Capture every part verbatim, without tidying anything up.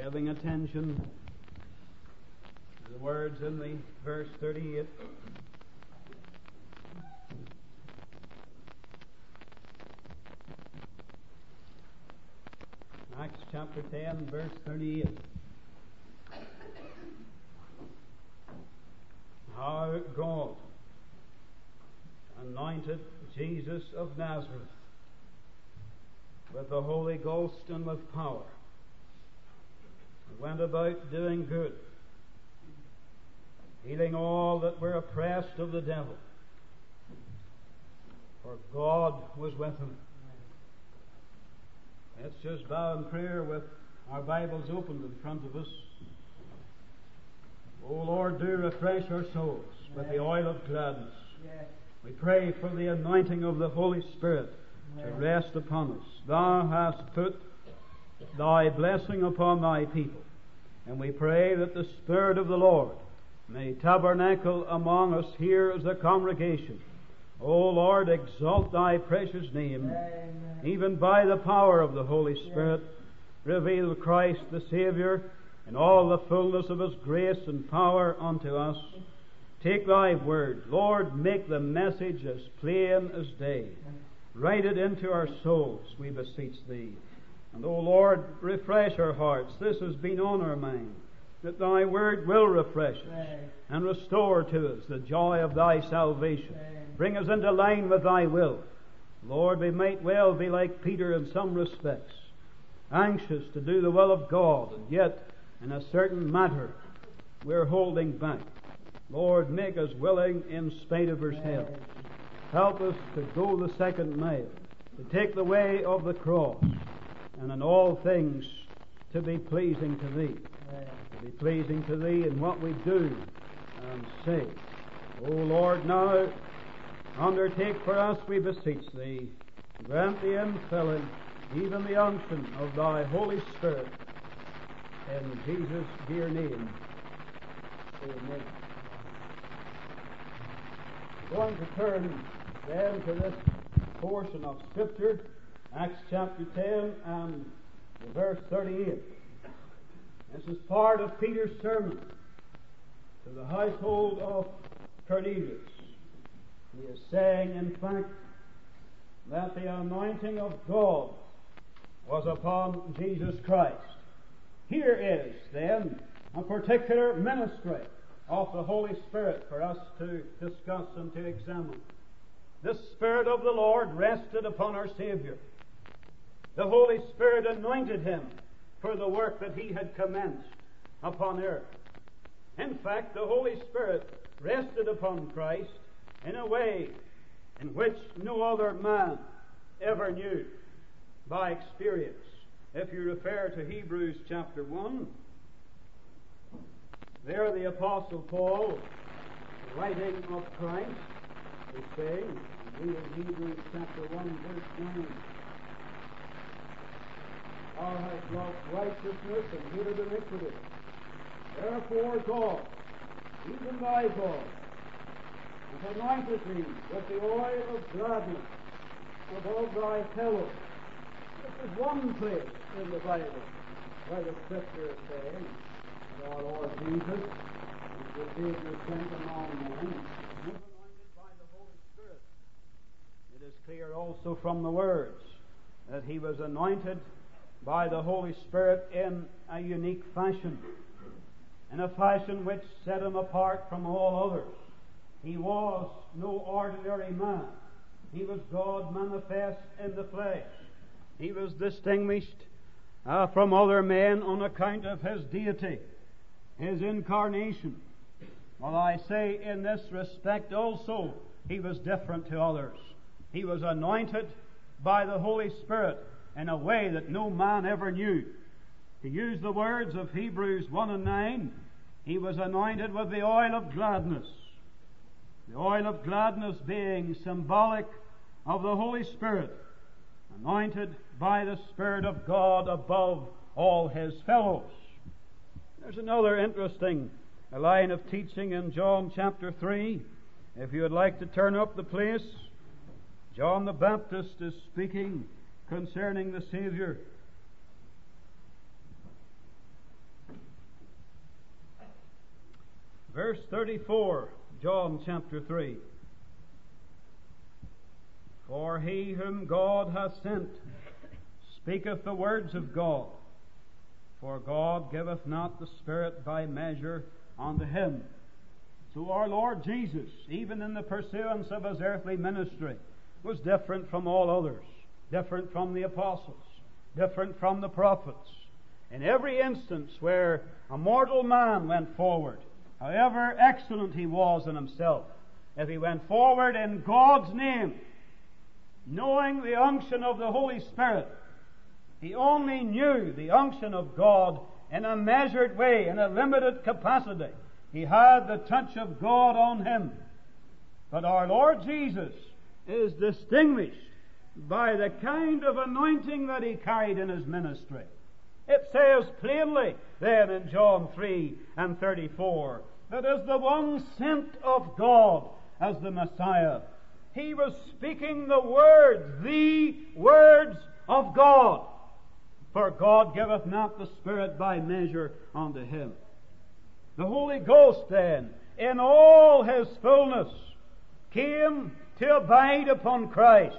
Giving attention to the words in the verse thirty-eight. Acts chapter ten, verse thirty-eight. How God anointed Jesus of Nazareth with the Holy Ghost and with power, and went about doing good, healing all that were oppressed of the devil, for God was with him. Let's just bow in prayer with our Bibles opened in front of us. O Lord, do refresh our souls with the oil of gladness. We pray for the anointing of the Holy Spirit to rest upon us. Thou hast put Thy blessing upon Thy people, and we pray that the Spirit of the Lord may tabernacle among us here as a congregation. O Lord, exalt Thy precious name. Amen. Even by the power of the Holy Spirit, reveal Christ the Saviour in all the fullness of His grace and power unto us. Take Thy word, Lord, make the message as plain as day. Write it into our souls, we beseech Thee. And, O Lord, refresh our hearts. This has been on our mind, that Thy word will refresh us and restore to us the joy of Thy salvation. Bring us into line with Thy will. Lord, we might well be like Peter in some respects, anxious to do the will of God, and yet in a certain matter we're holding back. Lord, make us willing in spite of ourselves. Help us to go the second mile, to take the way of the cross, and in all things to be pleasing to Thee. To be pleasing to Thee in what we do and say. O Lord, now undertake for us, we beseech Thee. Grant the infilling, even the unction of Thy Holy Spirit. In Jesus' dear name. Amen. We're going to turn then to this portion of Scripture, Acts chapter ten and verse thirty-eight. This is part of Peter's sermon to the household of Cornelius. He is saying, in fact, that the anointing of God was upon Jesus Christ. Here is, then, a particular ministry of the Holy Spirit for us to discuss and to examine. The Spirit of the Lord rested upon our Savior. The Holy Spirit anointed Him for the work that He had commenced upon earth. In fact, the Holy Spirit rested upon Christ in a way in which no other man ever knew by experience. If you refer to Hebrews chapter one, there the Apostle Paul, writing of Christ, is saying, read in Hebrews chapter one, verse nine, Thou hast loved righteousness and hated iniquity. Therefore God, even thy God, has anointed thee with the oil of gladness above thy fellows. This is one place in the Bible where the Scripture is saying that our Lord Jesus is the Savior sent among men, was anointed by the Holy Spirit. It is clear also from the words that He was anointed by the Holy Spirit in a unique fashion, in a fashion which set Him apart from all others. He was no ordinary man. He was God manifest in the flesh. He was distinguished uh, from other men on account of His deity, His incarnation. Well, I say in this respect also, He was different to others. He was anointed by the Holy Spirit in a way that no man ever knew. To use the words of Hebrews one and nine, He was anointed with the oil of gladness. The oil of gladness being symbolic of the Holy Spirit, anointed by the Spirit of God above all His fellows. There's another interesting line of teaching in John chapter three. If you would like to turn up the place, John the Baptist is speaking concerning the Savior. Verse thirty-four, John chapter three. For he whom God hath sent speaketh the words of God. For God giveth not the Spirit by measure unto him. So our Lord Jesus, even in the pursuance of His earthly ministry, was different from all others, different from the apostles, different from the prophets. In every instance where a mortal man went forward, however excellent he was in himself, if he went forward in God's name, knowing the unction of the Holy Spirit, he only knew the unction of God in a measured way, in a limited capacity. He had the touch of God on him. But our Lord Jesus is distinguished by the kind of anointing that He carried in His ministry. It says plainly then in John three and thirty-four that as the one sent of God as the Messiah, He was speaking the words, the words of God. For God giveth not the Spirit by measure unto Him. The Holy Ghost then, in all His fullness, came to abide upon Christ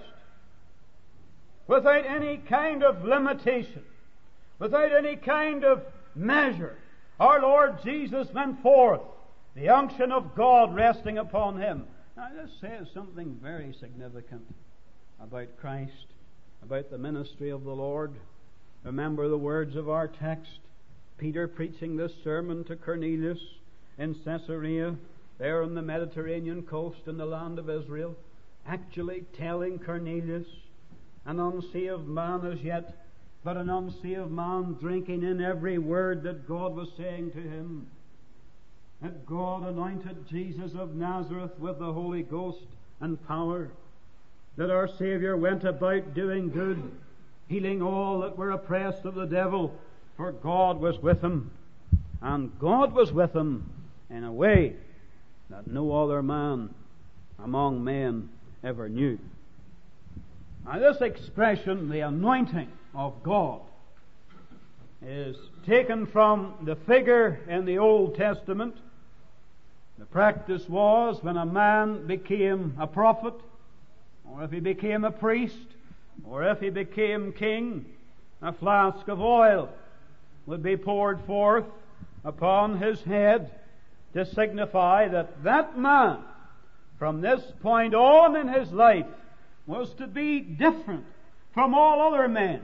without any kind of limitation, without any kind of measure. Our Lord Jesus went forth, the unction of God resting upon Him. Now this says something very significant about Christ, about the ministry of the Lord. Remember the words of our text. Peter preaching this sermon to Cornelius in Caesarea, there on the Mediterranean coast in the land of Israel, actually telling Cornelius, an unsaved man as yet, but an unsaved man drinking in every word that God was saying to him, that God anointed Jesus of Nazareth with the Holy Ghost and power, that our Savior went about doing good, healing all that were oppressed of the devil, for God was with him. And God was with him in a way that no other man among men ever knew. Now this expression, the anointing of God, is taken from the figure in the Old Testament. The practice was when a man became a prophet, or if he became a priest, or if he became king, a flask of oil would be poured forth upon his head to signify that that man, from this point on in his life, was to be different from all other men.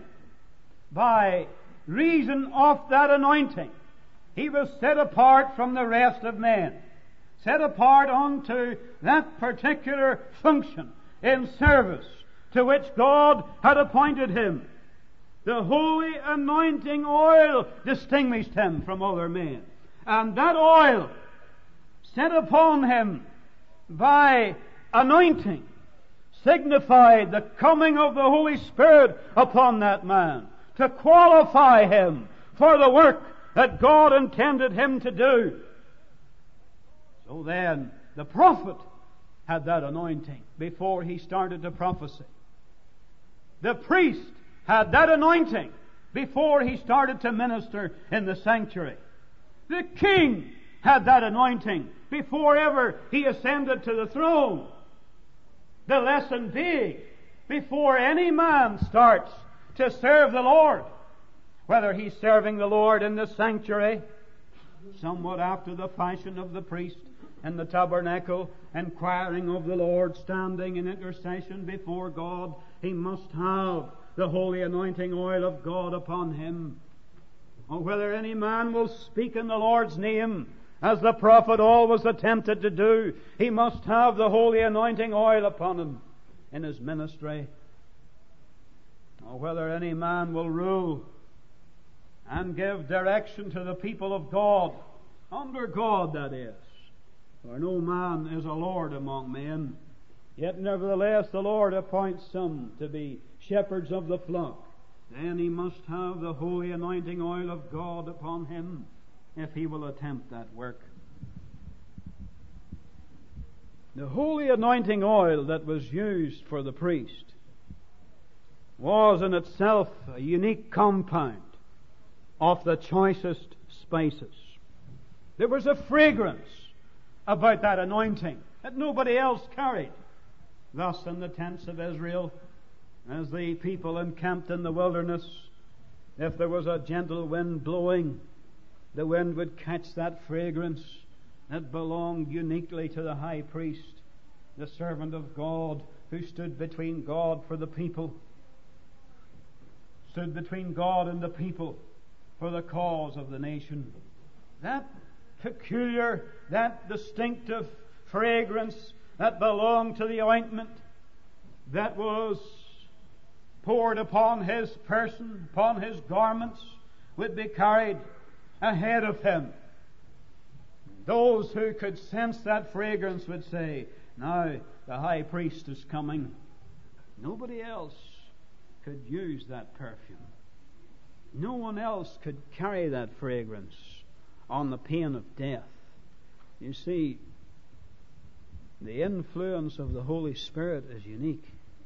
By reason of that anointing, he was set apart from the rest of men, set apart unto that particular function in service to which God had appointed him. The holy anointing oil distinguished him from other men. And that oil set upon him by anointing signified the coming of the Holy Spirit upon that man to qualify him for the work that God intended him to do. So then, the prophet had that anointing before he started to prophesy. The priest had that anointing before he started to minister in the sanctuary. The king had that anointing before ever he ascended to the throne. The lesson being, before any man starts to serve the Lord, whether he's serving the Lord in the sanctuary, somewhat after the fashion of the priest in the tabernacle, inquiring of the Lord, standing in intercession before God, he must have the holy anointing oil of God upon him. Or whether any man will speak in the Lord's name, as the prophet always attempted to do, he must have the holy anointing oil upon him in his ministry. Or whether any man will rule and give direction to the people of God, under God that is. For no man is a lord among men, yet nevertheless the Lord appoints some to be shepherds of the flock. Then he must have the holy anointing oil of God upon him if he will attempt that work. The holy anointing oil that was used for the priest was in itself a unique compound of the choicest spices. There was a fragrance about that anointing that nobody else carried. Thus in the tents of Israel, as the people encamped in the wilderness, if there was a gentle wind blowing, the wind would catch that fragrance that belonged uniquely to the high priest, the servant of God, who stood between God for the people, stood between God and the people for the cause of the nation. That peculiar, that distinctive fragrance that belonged to the ointment that was poured upon His person, upon His garments, would be carried ahead of Him. Those who could sense that fragrance would say, now the high priest is coming. Nobody else could use that perfume. No one else could carry that fragrance on the pain of death. You see, the influence of the Holy Spirit is unique.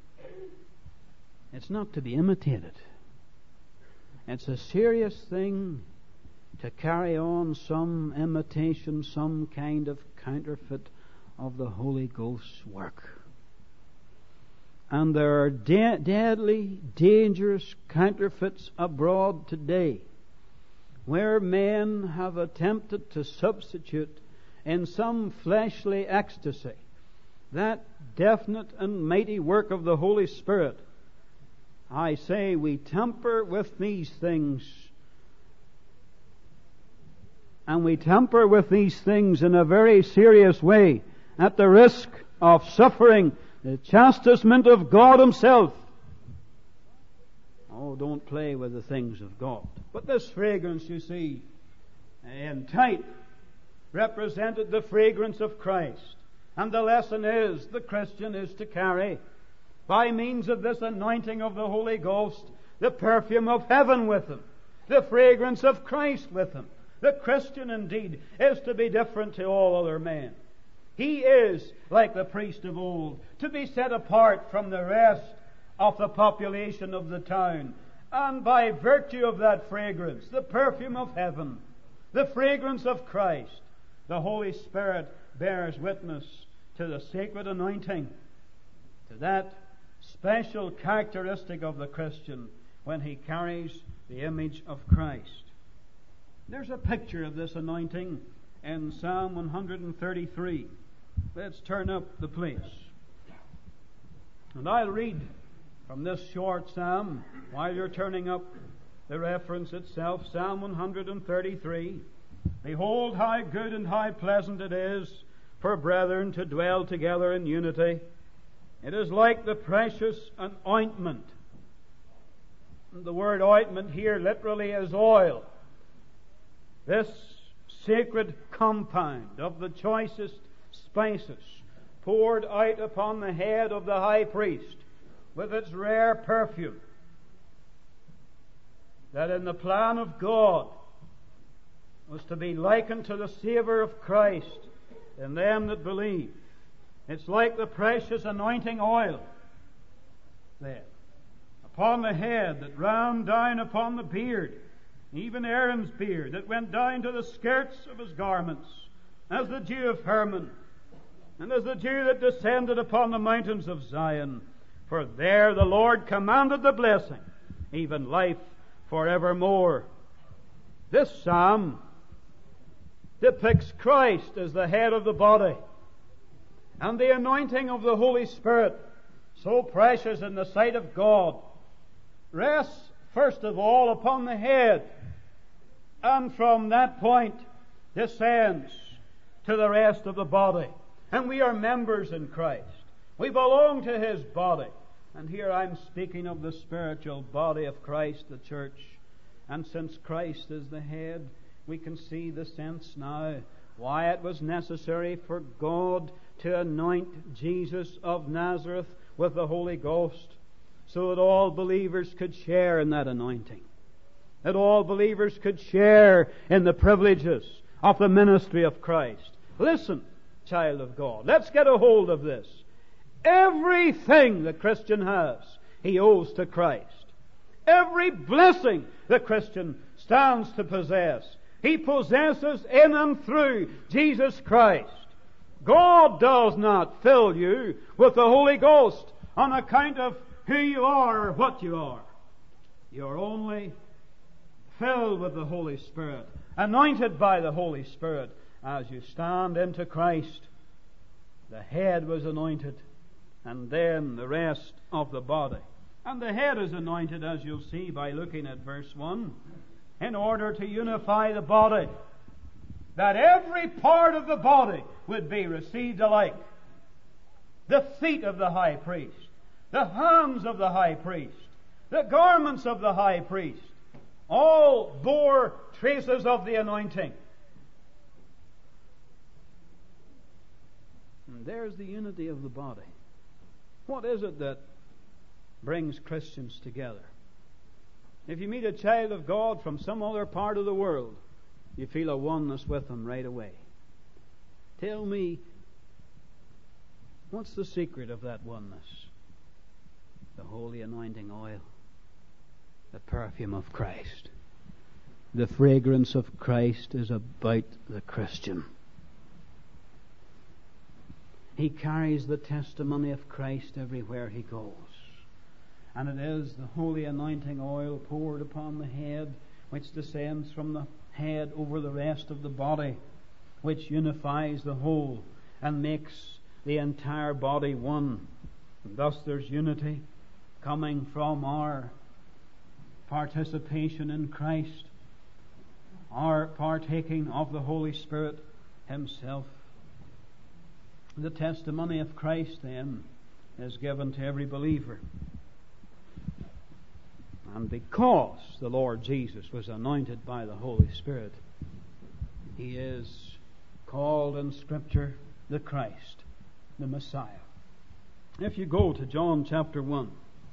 It's not to be imitated. It's a serious thing to carry on some imitation, some kind of counterfeit of the Holy Ghost's work. And there are de- deadly, dangerous counterfeits abroad today, where men have attempted to substitute in some fleshly ecstasy that definite and mighty work of the Holy Spirit. I say we tamper with these things, and we tamper with these things in a very serious way, at the risk of suffering the chastisement of God Himself. Oh, don't play with the things of God. But this fragrance, you see, in type, represented the fragrance of Christ. And the lesson is, the Christian is to carry, by means of this anointing of the Holy Ghost, the perfume of heaven with him, the fragrance of Christ with him. The Christian, indeed, is to be different to all other men. He is, like the priest of old, to be set apart from the rest of the population of the town. And by virtue of that fragrance, the perfume of heaven, the fragrance of Christ, the Holy Spirit bears witness to the sacred anointing, to that special characteristic of the Christian when he carries the image of Christ. There's a picture of this anointing in Psalm one thirty-three. Let's turn up the place. And I'll read from this short psalm while you're turning up the reference itself. Psalm one thirty-three. Behold how good and how pleasant it is for brethren to dwell together in unity. It is like the precious ointment. And the word ointment here literally is oil. This sacred compound of the choicest spices poured out upon the head of the high priest with its rare perfume, that in the plan of God was to be likened to the savour of Christ in them that believe. It's like the precious anointing oil there upon the head that ran down upon the beard, even Aaron's beard, that went down to the skirts of his garments, as the dew of Hermon, and as the dew that descended upon the mountains of Zion. For there the Lord commanded the blessing, even life forevermore. This psalm depicts Christ as the head of the body, and the anointing of the Holy Spirit, so precious in the sight of God, rests first of all upon the head, and from that point descends to the rest of the body. And we are members in Christ. We belong to His body. And here I'm speaking of the spiritual body of Christ, the church. And since Christ is the head, we can see the sense now why it was necessary for God to anoint Jesus of Nazareth with the Holy Ghost, so that all believers could share in that anointing, that all believers could share in the privileges of the ministry of Christ. Listen, child of God, let's get a hold of this. Everything the Christian has, he owes to Christ. Every blessing the Christian stands to possess, he possesses in and through Jesus Christ. God does not fill you with the Holy Ghost on account of who you are or what you are. You're only filled with the Holy Spirit, anointed by the Holy Spirit as you stand into Christ. The head was anointed, and then the rest of the body. And the head is anointed, as you'll see by looking at verse one, in order to unify the body, that every part of the body would be received alike. The feet of the high priest, the hands of the high priest, the garments of the high priest, all bore traces of the anointing. And there's the unity of the body. What is it that brings Christians together? If you meet a child of God from some other part of the world, you feel a oneness with them right away. Tell me, what's the secret of that oneness? The holy anointing oil, the perfume of Christ. The fragrance of Christ is about the Christian. He carries the testimony of Christ everywhere he goes. And it is the holy anointing oil poured upon the head, which descends from the head over the rest of the body, which unifies the whole and makes the entire body one. And thus there's unity coming from our participation in Christ, our partaking of the Holy Spirit Himself. The testimony of Christ, then, is given to every believer. And because the Lord Jesus was anointed by the Holy Spirit, He is called in Scripture the Christ, the Messiah. If you go to John chapter one,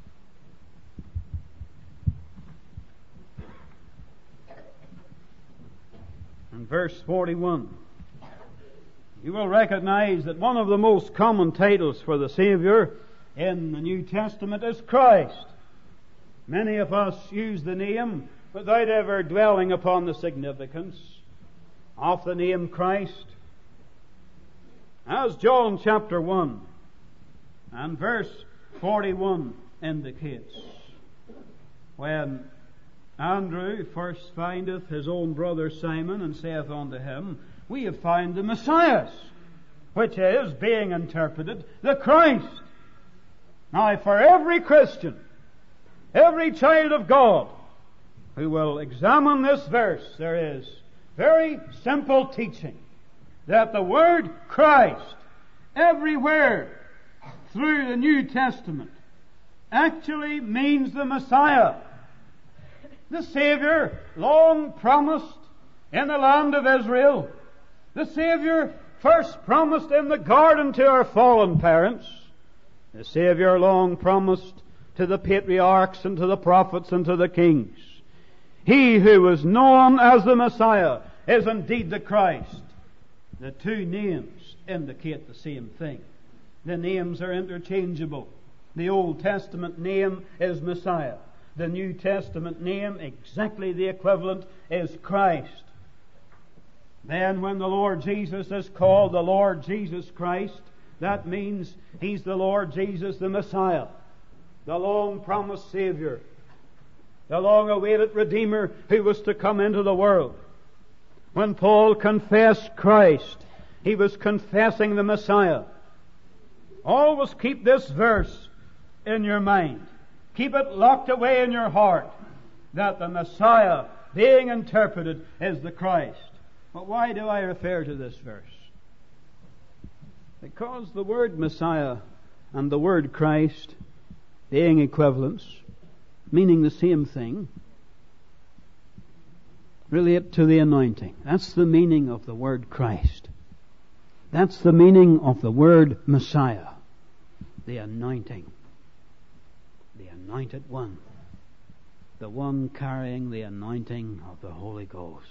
and verse forty-one, you will recognize that one of the most common titles for the Savior in the New Testament is Christ. Many of us use the name without ever dwelling upon the significance of the name Christ. As John chapter one and verse forty-one indicates, when Andrew first findeth his own brother Simon, and saith unto him, We have found the Messiah, which is, being interpreted, the Christ. Now, for every Christian, every child of God who will examine this verse, there is very simple teaching that the word Christ everywhere through the New Testament actually means the Messiah, the Savior long promised in the land of Israel, the Savior first promised in the garden to our fallen parents, the Savior long promised to the patriarchs and to the prophets and to the kings. He who was known as the Messiah is indeed the Christ. The two names indicate the same thing. The names are interchangeable. The Old Testament name is Messiah. The New Testament name, exactly the equivalent, is Christ. Then when the Lord Jesus is called the Lord Jesus Christ, that means He's the Lord Jesus, the Messiah, the long-promised Savior, the long-awaited Redeemer who was to come into the world. When Paul confessed Christ, he was confessing the Messiah. Always keep this verse in your mind. Keep it locked away in your heart, that the Messiah being interpreted is the Christ. But why do I refer to this verse? Because the word Messiah and the word Christ, being equivalents, meaning the same thing, relate to the anointing. That's the meaning of the word Christ. That's the meaning of the word Messiah. The anointing. The anointed one. The one carrying the anointing of the Holy Ghost.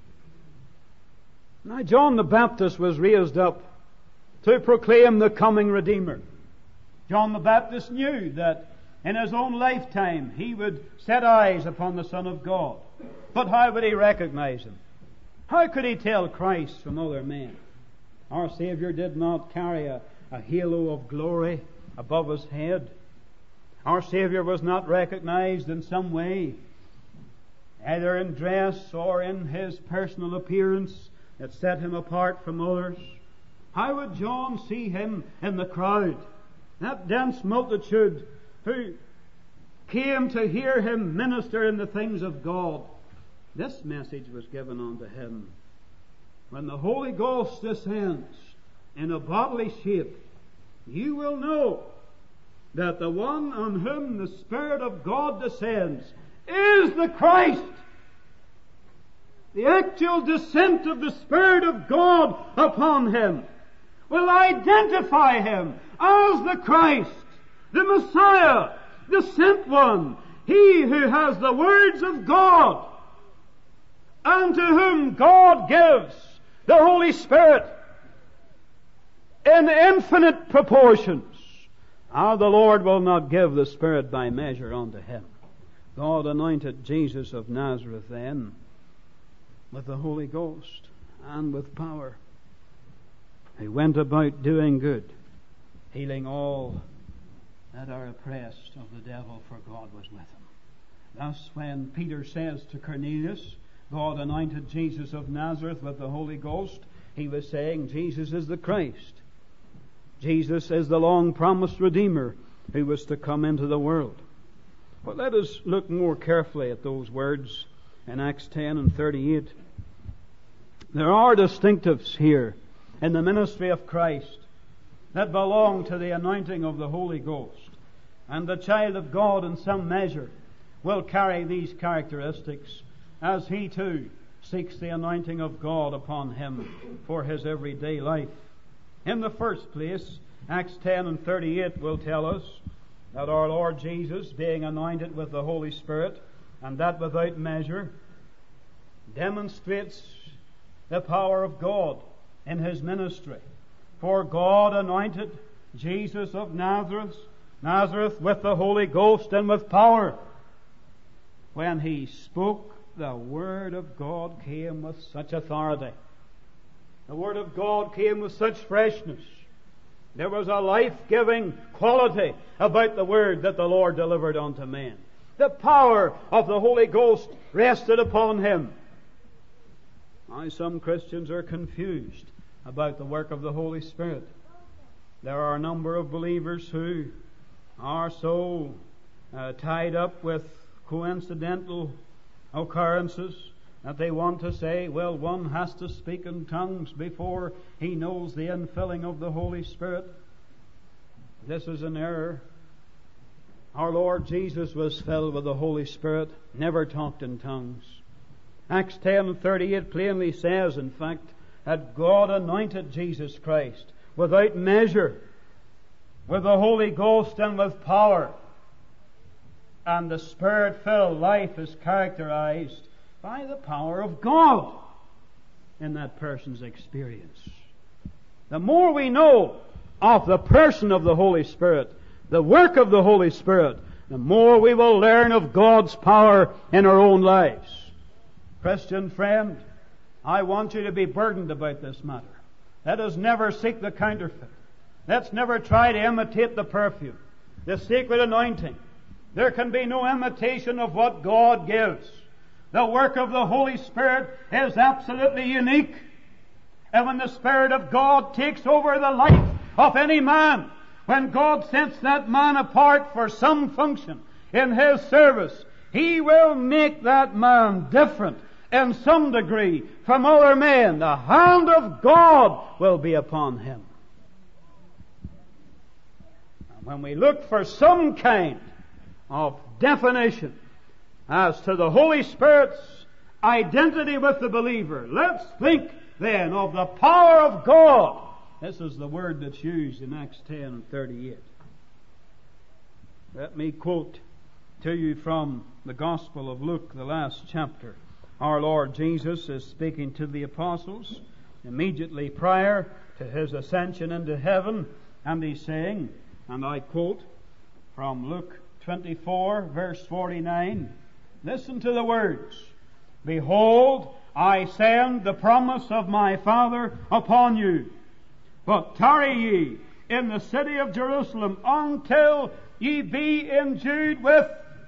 Now, John the Baptist was raised up to proclaim the coming Redeemer. John the Baptist knew that in his own lifetime he would set eyes upon the Son of God. But how would he recognize Him? How could he tell Christ from other men? Our Savior did not carry a, a halo of glory above His head. Our Savior was not recognized in some way, either in dress or in His personal appearance that set Him apart from others. How would John see Him in the crowd? That dense multitude who came to hear Him minister in the things of God. This message was given unto Him. When the Holy Ghost descends in a bodily shape, you will know that the one on whom the Spirit of God descends is the Christ. The actual descent of the Spirit of God upon Him will identify Him as the Christ, the Messiah, the sent one, He who has the words of God, and to whom God gives the Holy Spirit in infinite proportions. Ah, the Lord will not give the Spirit by measure unto Him. God anointed Jesus of Nazareth then with the Holy Ghost and with power. He went about doing good, healing all that are oppressed of the devil, for God was with him. Thus, when Peter says to Cornelius, God anointed Jesus of Nazareth with the Holy Ghost, he was saying Jesus is the Christ. Jesus is the long-promised Redeemer who was to come into the world. But let us look more carefully at those words in Acts ten and thirty-eight. There are distinctives here in the ministry of Christ that belong to the anointing of the Holy Ghost. And the child of God, in some measure, will carry these characteristics as he too seeks the anointing of God upon him for his everyday life. In the first place, Acts ten and thirty-eight will tell us that our Lord Jesus, being anointed with the Holy Spirit, and that without measure, demonstrates the power of God in His ministry. For God anointed Jesus of Nazareth, Nazareth with the Holy Ghost and with power. When He spoke, the Word of God came with such authority. The Word of God came with such freshness. There was a life-giving quality about the Word that the Lord delivered unto men. The power of the Holy Ghost rested upon Him. Now, some Christians are confused about the work of the Holy Spirit. There are a number of believers who are so uh, tied up with coincidental occurrences that they want to say, well, one has to speak in tongues before he knows the infilling of the Holy Spirit. This is an error. Our Lord Jesus was filled with the Holy Spirit, never talked in tongues. Acts ten and thirty-eight plainly says, in fact, that God anointed Jesus Christ without measure with the Holy Ghost and with power. And the Spirit-filled life is characterized by the power of God in that person's experience. The more we know of the person of the Holy Spirit, the work of the Holy Spirit, the more we will learn of God's power in our own lives. Christian friend, I want you to be burdened about this matter. Let us never seek the counterfeit. Let's never try to imitate the perfume, the secret anointing. There can be no imitation of what God gives. The work of the Holy Spirit is absolutely unique. And when the Spirit of God takes over the life of any man, when God sets that man apart for some function in His service, He will make that man different in some degree from other men. The hand of God will be upon him. And when we look for some kind of definition as to the Holy Spirit's identity with the believer, let's think then of the power of God. This is the word that's used in Acts ten and thirty-eight. Let me quote to you from the Gospel of Luke, the last chapter. Our Lord Jesus is speaking to the apostles immediately prior to His ascension into heaven, and He's saying, and I quote from Luke twenty-four, verse forty-nine, listen to the words, "Behold, I send the promise of my Father upon you, But tarry ye in the city of Jerusalem until ye be endued with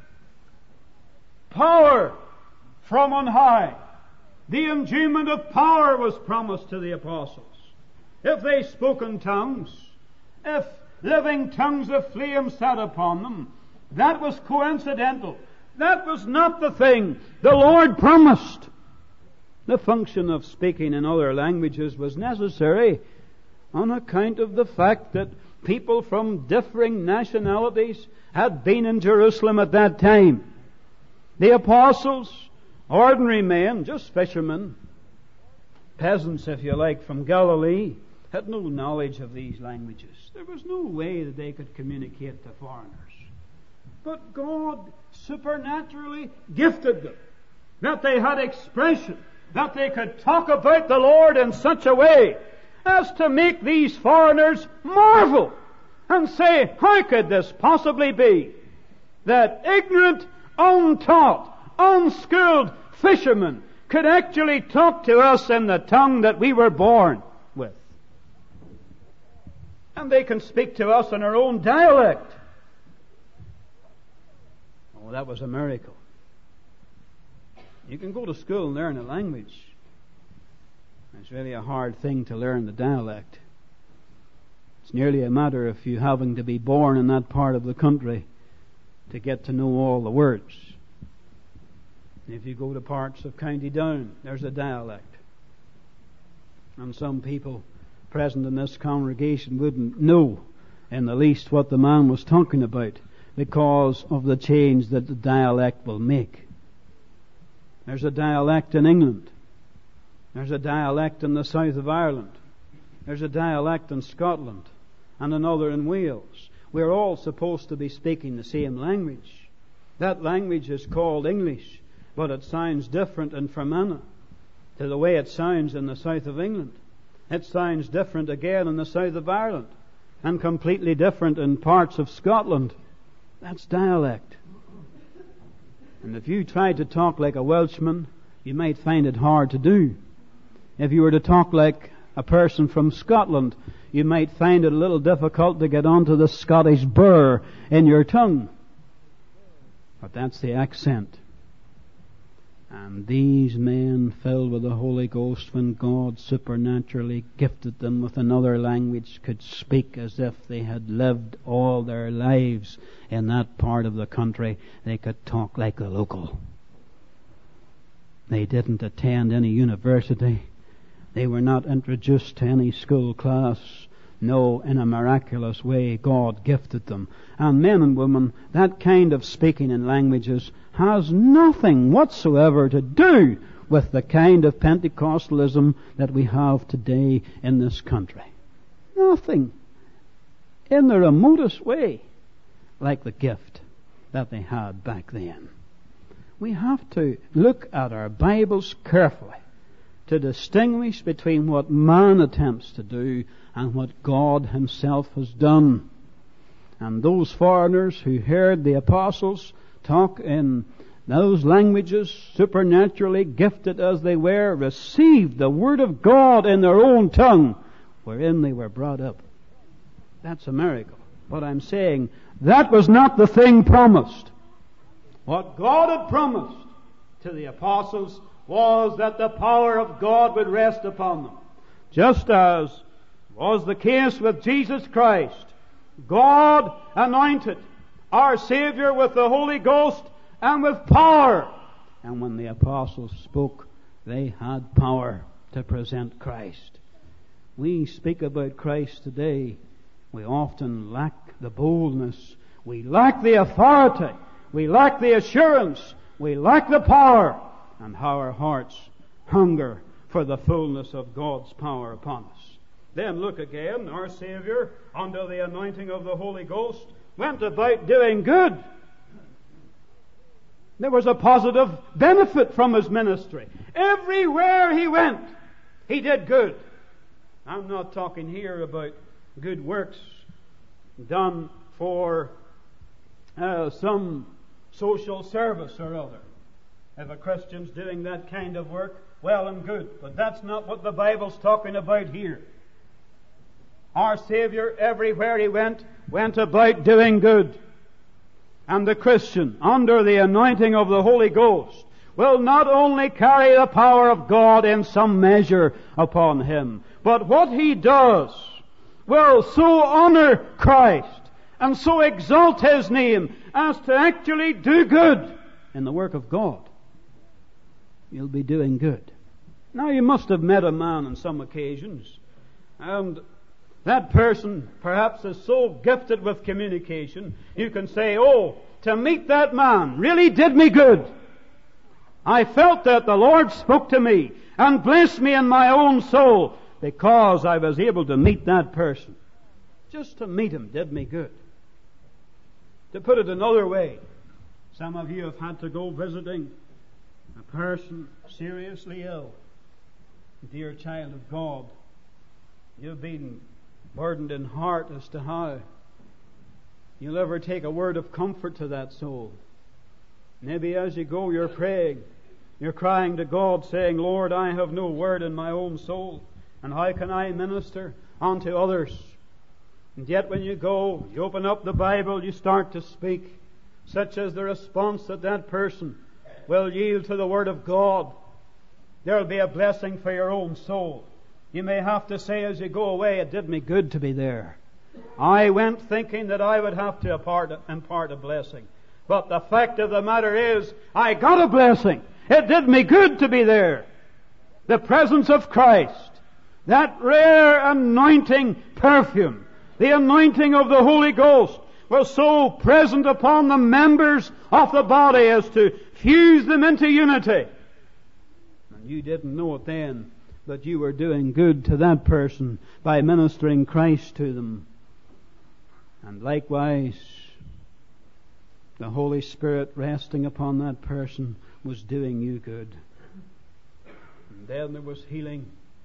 power from on high. The enduement of power was promised to the apostles. If they spoke in tongues, if living tongues of flame sat upon them, that was coincidental. That was not the thing the Lord promised. The function of speaking in other languages was necessary on account of the fact that people from differing nationalities had been in Jerusalem at that time. The apostles, ordinary men, just fishermen, peasants if you like, from Galilee, had no knowledge of these languages. There was no way that they could communicate to foreigners. But God supernaturally gifted them, that they had expression, that they could talk about the Lord in such a way as to make these foreigners marvel and say, how could this possibly be that ignorant, untaught, unschooled fishermen could actually talk to us in the tongue that we were born with? And they can speak to us in our own dialect. Oh, that was a miracle. You can go to school and learn a language. It's really a hard thing to learn the dialect. It's nearly a matter of you having to be born in that part of the country to get to know all the words. If you go to parts of County Down, there's a dialect. And some people present in this congregation wouldn't know in the least what the man was talking about because of the change that the dialect will make. There's a dialect in England. There's a dialect in the south of Ireland. There's a dialect in Scotland and another in Wales. We're all supposed to be speaking the same language. That language is called English, but it sounds different in Fermanagh to the way it sounds in the south of England. It sounds different again in the south of Ireland and completely different in parts of Scotland. That's dialect. And if you tried to talk like a Welshman, you might find it hard to do. If you were to talk like a person from Scotland, you might find it a little difficult to get onto the Scottish burr in your tongue. But that's the accent. And these men, filled with the Holy Ghost, when God supernaturally gifted them with another language, could speak as if they had lived all their lives in that part of the country. They could talk like a local. They didn't attend any university. They were not introduced to any school class. No, in a miraculous way, God gifted them. And men and women, that kind of speaking in languages has nothing whatsoever to do with the kind of Pentecostalism that we have today in this country. Nothing. In the remotest way, like the gift that they had back then. We have to look at our Bibles carefully to distinguish between what man attempts to do and what God Himself has done. And those foreigners who heard the apostles talk in those languages, supernaturally gifted as they were, received the Word of God in their own tongue, wherein they were brought up. That's a miracle. But I'm saying that was not the thing promised. What God had promised to the apostles was that the power of God would rest upon them. Just as was the case with Jesus Christ. God anointed our Savior with the Holy Ghost and with power. And when the apostles spoke, they had power to present Christ. We speak about Christ today. We often lack the boldness. We lack the authority. We lack the assurance. We lack the power. And how our hearts hunger for the fullness of God's power upon us. Then look again, our Savior, under the anointing of the Holy Ghost, went about doing good. There was a positive benefit from His ministry. Everywhere He went, He did good. I'm not talking here about good works done for uh, some social service or other. If a Christian's doing that kind of work, well and good. But that's not what the Bible's talking about here. Our Savior, everywhere He went, went about doing good. And the Christian, under the anointing of the Holy Ghost, will not only carry the power of God in some measure upon him, but what he does will so honor Christ and so exalt His name as to actually do good in the work of God. You'll be doing good. Now, you must have met a man on some occasions, and that person perhaps is so gifted with communication, you can say, oh, to meet that man really did me good. I felt that the Lord spoke to me and blessed me in my own soul because I was able to meet that person. Just to meet him did me good. To put it another way, some of you have had to go visiting a person seriously ill. Dear child of God, you've been burdened in heart as to how you'll ever take a word of comfort to that soul. Maybe as you go you're praying, you're crying to God saying, Lord, I have no word in my own soul, and how can I minister unto others? And yet when you go, you open up the Bible, you start to speak. Such as the response that that person will yield to the Word of God, there'll be a blessing for your own soul. You may have to say as you go away, it did me good to be there. I went thinking that I would have to impart, impart a blessing. But the fact of the matter is, I got a blessing. It did me good to be there. The presence of Christ, that rare anointing perfume, the anointing of the Holy Ghost, was so present upon the members of the body as to fuse them into unity. And you didn't know it then, but you were doing good to that person by ministering Christ to them. And likewise, the Holy Spirit resting upon that person was doing you good. And then there was healing.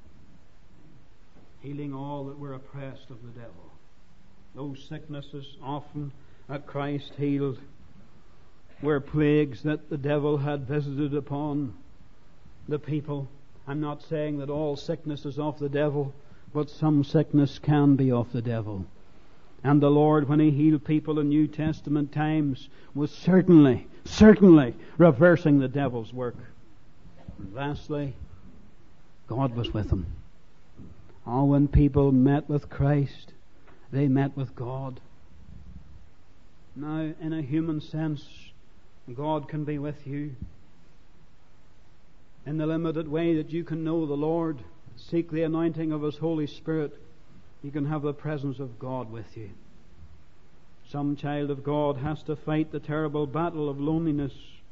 Healing all that were oppressed of the devil. Those sicknesses often that Christ healed were plagues that the devil had visited upon the people. I'm not saying that all sickness is of the devil, but some sickness can be of the devil. And the Lord, when He healed people in New Testament times, was certainly, certainly reversing the devil's work. And lastly, God was with them. Oh, when people met with Christ, they met with God. Now, in a human sense, God can be with you. In the limited way that you can know the Lord, seek the anointing of His Holy Spirit, you can have the presence of God with you. Some child of God has to fight the terrible battle of loneliness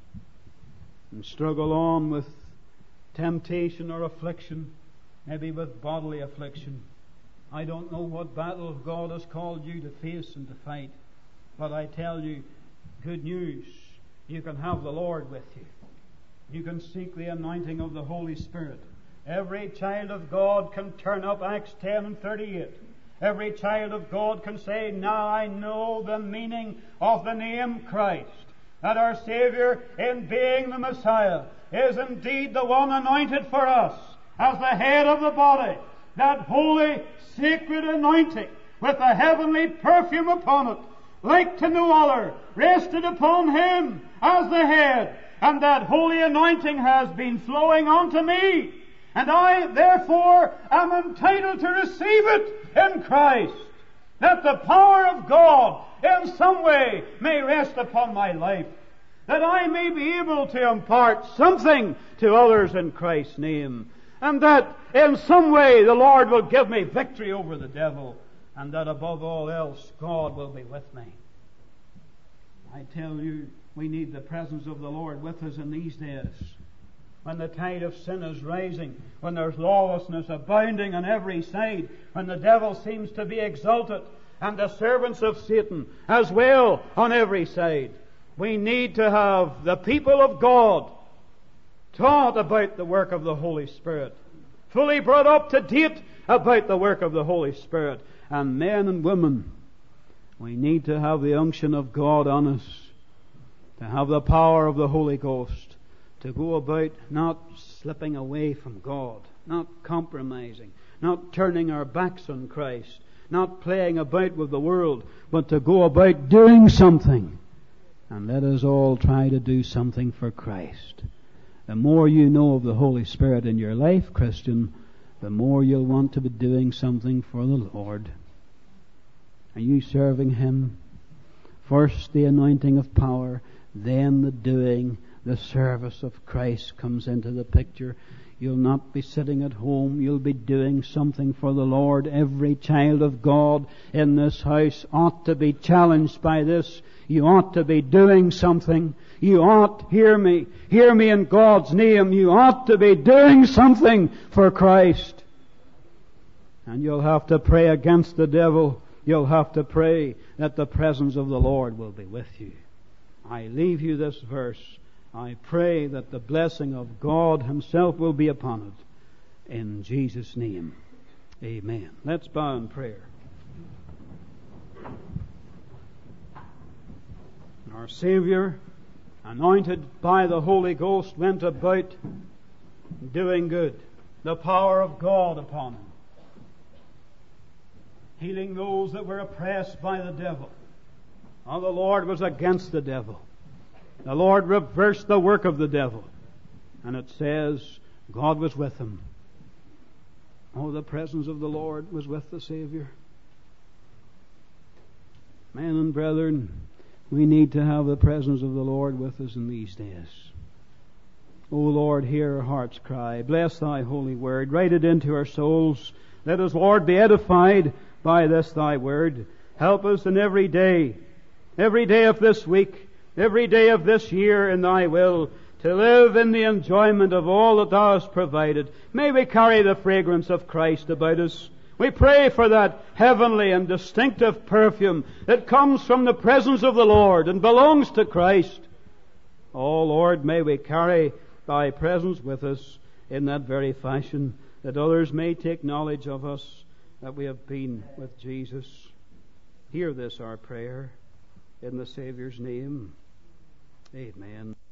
and struggle on with temptation or affliction, maybe with bodily affliction. I don't know what battle God has called you to face and to fight, but I tell you, good news, you can have the Lord with you. You can seek the anointing of the Holy Spirit. Every child of God can turn up Acts ten and thirty-eight. Every child of God can say, now I know the meaning of the name Christ, that our Savior, in being the Messiah, is indeed the one anointed for us as the head of the body. That holy, sacred anointing with a heavenly perfume upon it, like to no other, rested upon Him as the head. And that holy anointing has been flowing onto me. And I, therefore, am entitled to receive it in Christ. That the power of God in some way may rest upon my life. That I may be able to impart something to others in Christ's name. And that in some way the Lord will give me victory over the devil. And that above all else, God will be with me. I tell you, we need the presence of the Lord with us in these days. When the tide of sin is rising, when there's lawlessness abounding on every side, when the devil seems to be exalted, and the servants of Satan as well on every side, we need to have the people of God taught about the work of the Holy Spirit, fully brought up to date about the work of the Holy Spirit. And men and women, we need to have the unction of God on us, to have the power of the Holy Ghost, to go about not slipping away from God, not compromising, not turning our backs on Christ, not playing about with the world, but to go about doing something. And let us all try to do something for Christ. The more you know of the Holy Spirit in your life, Christian, the more you'll want to be doing something for the Lord. Are you serving Him? First the anointing of power, then the doing, the service of Christ comes into the picture. You'll not be sitting at home. You'll be doing something for the Lord. Every child of God in this house ought to be challenged by this. You ought to be doing something. You ought, hear me, hear me in God's name, you ought to be doing something for Christ. And you'll have to pray against the devil. You'll have to pray that the presence of the Lord will be with you. I leave you this verse. I pray that the blessing of God Himself will be upon it. In Jesus' name, amen. Let's bow in prayer. Our Savior, anointed by the Holy Ghost, went about doing good. The power of God upon Him. Healing those that were oppressed by the devil. Oh, the Lord was against the devil. The Lord reversed the work of the devil. And it says, God was with him. Oh, the presence of the Lord was with the Savior. Men and brethren, we need to have the presence of the Lord with us in these days. O Lord, hear our hearts cry. Bless Thy holy word. Write it into our souls. Let us, Lord, be edified by this Thy word. Help us in every day, every day of this week, every day of this year in Thy will, to live in the enjoyment of all that Thou hast provided. May we carry the fragrance of Christ about us. We pray for that heavenly and distinctive perfume that comes from the presence of the Lord and belongs to Christ. Oh Lord, may we carry Thy presence with us in that very fashion, that others may take knowledge of us, that we have been with Jesus. Hear this, our prayer, in the Saviour's name. Amen.